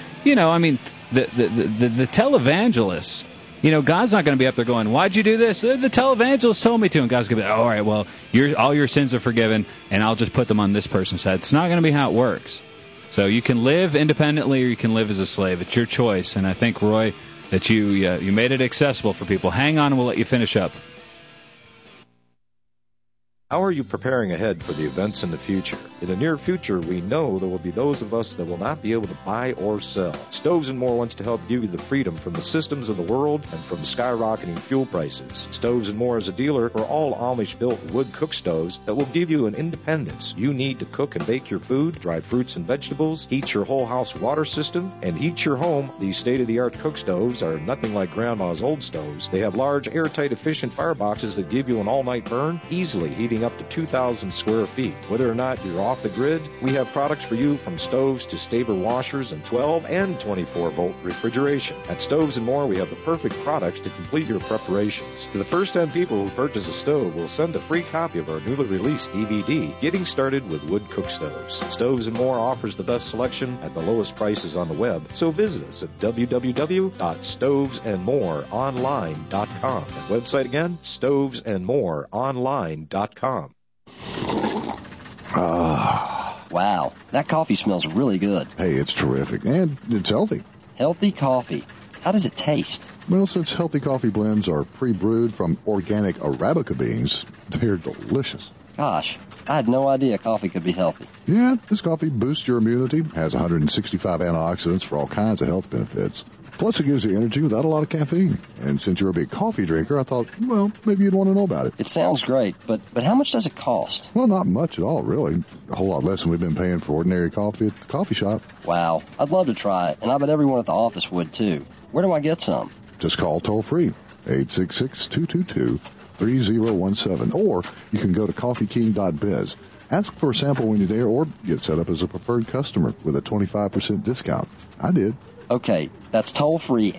the televangelists, God's not going to be up there going, why'd you do this? The televangelist told me to. And God's going to be, all right, well, all your sins are forgiven, and I'll just put them on this person's head. It's not going to be how it works. So you can live independently or you can live as a slave. It's your choice. And I think, Roy, that you made it accessible for people. Hang on, and we'll let you finish up. How are you preparing ahead for the events in the future? In the near future, we know there will be those of us that will not be able to buy or sell. Stoves and More wants to help give you the freedom from the systems of the world and from skyrocketing fuel prices. Stoves and More is a dealer for all Amish-built wood cook stoves that will give you an independence you need to cook and bake your food, dry fruits and vegetables, heat your whole house water system, and heat your home. These state-of-the-art cook stoves are nothing like Grandma's old stoves. They have large, airtight, efficient fireboxes that give you an all-night burn, easily heating up to 2,000 square feet. Whether or not you're off the grid, we have products for you from stoves to Staber washers and 12 and 24-volt refrigeration. At Stoves and More, we have the perfect products to complete your preparations. To the first 10 people who purchase a stove, we'll send a free copy of our newly released DVD, Getting Started with Wood Cook Stoves. Stoves and More offers the best selection at the lowest prices on the web, so visit us at www.stovesandmoreonline.com. That website again, stovesandmoreonline.com. Wow, that coffee smells really good. Hey, it's terrific, and it's healthy. Healthy coffee. How does it taste? Well, since healthy coffee blends are pre-brewed from organic Arabica beans, they're delicious. Gosh, I had no idea coffee could be healthy. Yeah, this coffee boosts your immunity, has 165 antioxidants for all kinds of health benefits. Plus, it gives you energy without a lot of caffeine. And since you're a big coffee drinker, I thought, well, maybe you'd want to know about it. It sounds great, but how much does it cost? Well, not much at all, really. A whole lot less than we've been paying for ordinary coffee at the coffee shop. Wow, I'd love to try it, and I bet everyone at the office would, too. Where do I get some? Just call toll-free, 866-222-3017, or you can go to coffeeking.biz. Ask for a sample when you're there, or get set up as a preferred customer with a 25% discount. I did. Okay, that's toll-free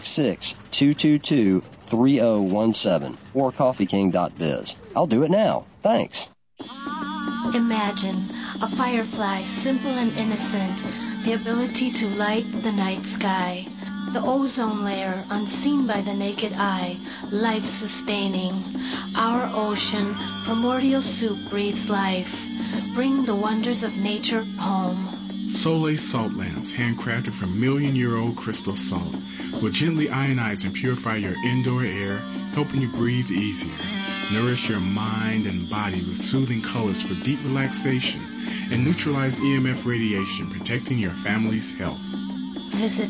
866-222-3017 or coffeeking.biz. I'll do it now. Thanks. Imagine a firefly, simple and innocent, the ability to light the night sky. The ozone layer, unseen by the naked eye, life-sustaining. Our ocean, primordial soup breathes life. Bring the wonders of nature home. Soleil salt lamps, handcrafted from million-year-old crystal salt, will gently ionize and purify your indoor air, helping you breathe easier. Nourish your mind and body with soothing colors for deep relaxation, and neutralize EMF radiation, protecting your family's health. Visit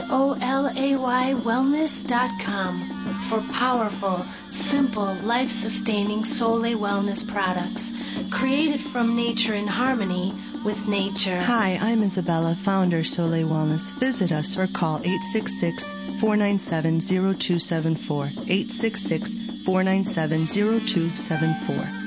SOLAYWellness.com for powerful, simple, life-sustaining Soleil Wellness products, created from nature in harmony with nature. Hi, I'm Isabella, founder Soleil Wellness. Visit us or call 866-497-0274. 866-497-0274.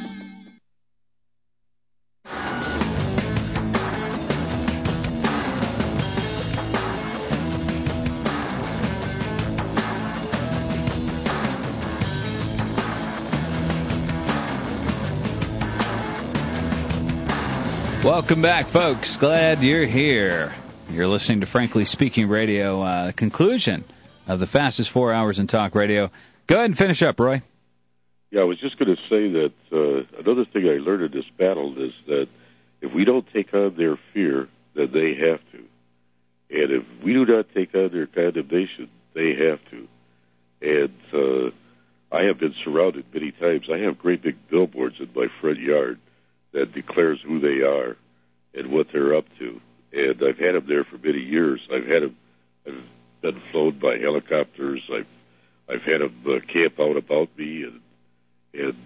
Welcome back, folks. Glad you're here. You're listening to Frankly Speaking Radio, conclusion of the fastest 4 hours in talk radio. Go ahead and finish up, Roy. Yeah, I was just going to say that another thing I learned in this battle is that if we don't take on their fear, then they have to. And if we do not take on their condemnation, they have to. And I have been surrounded many times. I have great big billboards in my front yard that declares who they are and what they're up to. And I've had them there for many years. I've been flown by helicopters. I've had them camp out about me and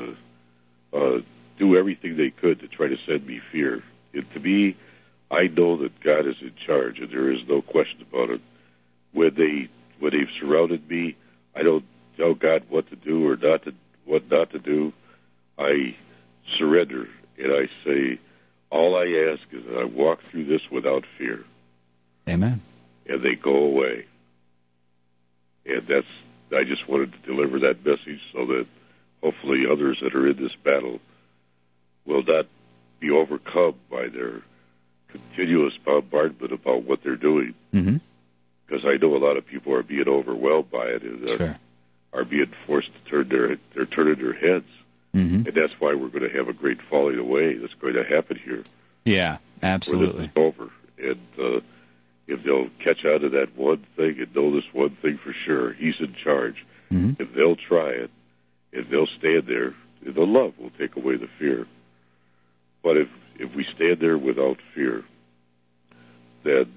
do everything they could to try to send me fear. And to me, I know that God is in charge, and there is no question about it. When they've surrounded me, I don't tell God what to do or what not to do. I surrender, and I say, all I ask is that I walk through this without fear. Amen. And they go away. And I just wanted to deliver that message so that hopefully others that are in this battle will not be overcome by their continuous bombardment about what they're doing. Mm-hmm. Because I know a lot of people are being overwhelmed by it and sure. are being forced to they're turning their heads. Mm-hmm. And that's why we're going to have a great falling away that's going to happen here. Yeah, absolutely. When this is over. And if they'll catch on to that one thing and know this one thing for sure, he's in charge. Mm-hmm. If they'll try it, if they'll stand there, the love will take away the fear. But if we stand there without fear, then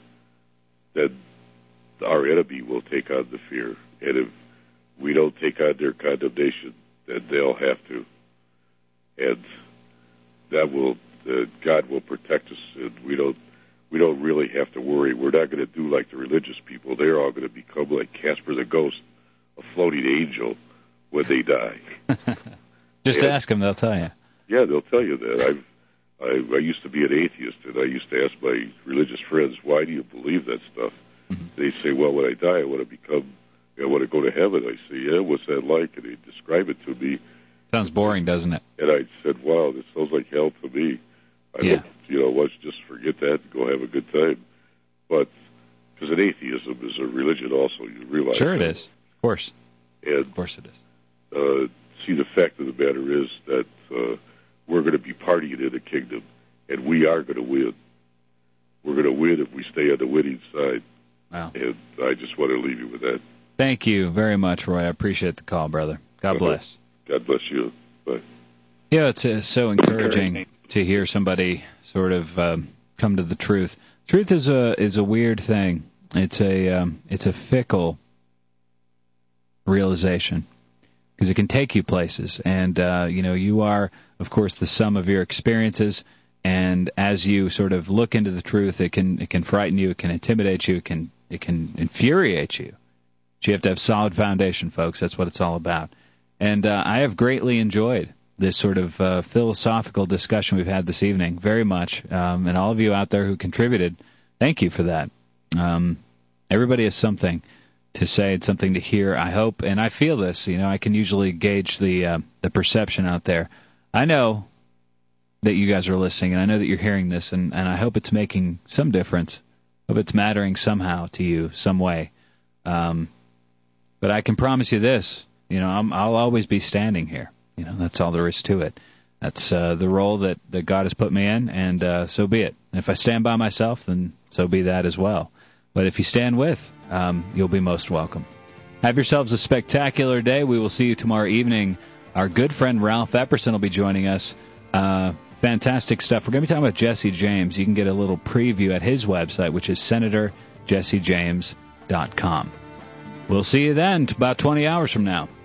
our enemy will take on the fear. And if we don't take on their condemnation, then they'll have to. And that will, God will protect us, and we don't really have to worry. We're not going to do like the religious people. They're all going to become like Casper the Ghost, a floating angel, when they die. Just ask them, they'll tell you. Yeah, they'll tell you that. I used to be an atheist, and I used to ask my religious friends, why do you believe that stuff? Mm-hmm. They say, well, when I die, I want to go to heaven. I say, yeah, what's that like? And they describe it to me. Sounds boring, doesn't it? And I said, wow, this sounds like hell to me. I hope, let's just forget that and go have a good time. But, because an atheism is a religion also, you realize. Sure it is, of course. And, of course it is. See, the fact of the matter is that we're going to be partying in the kingdom, and we are going to win. We're going to win if we stay on the winning side. Wow. And I just want to leave you with that. Thank you very much, Roy. I appreciate the call, brother. God bless. God bless you. Bye. Yeah, it's so encouraging to hear somebody sort of come to the truth. Truth is a weird thing. It's a fickle realization because it can take you places, and you are, of course, the sum of your experiences. And as you sort of look into the truth, it can frighten you, it can intimidate you, it can infuriate you. But you have to have solid foundation, folks. That's what it's all about. And I have greatly enjoyed this sort of philosophical discussion we've had this evening, very much. And all of you out there who contributed, thank you for that. Everybody has something to say, and something to hear, I hope. And I feel this. I can usually gauge the perception out there. I know that you guys are listening, and I know that you're hearing this, and I hope it's making some difference. I hope it's mattering somehow to you, some way. But I can promise you this, I'll always be standing here. That's all there is to it. That's the role that God has put me in, and so be it. And if I stand by myself, then so be that as well. But if you stand with, you'll be most welcome. Have yourselves a spectacular day. We will see you tomorrow evening. Our good friend Ralph Epperson will be joining us. Fantastic stuff. We're going to be talking about Jesse James. You can get a little preview at his website, which is senatorjessejames.com. We'll see you then, about 20 hours from now.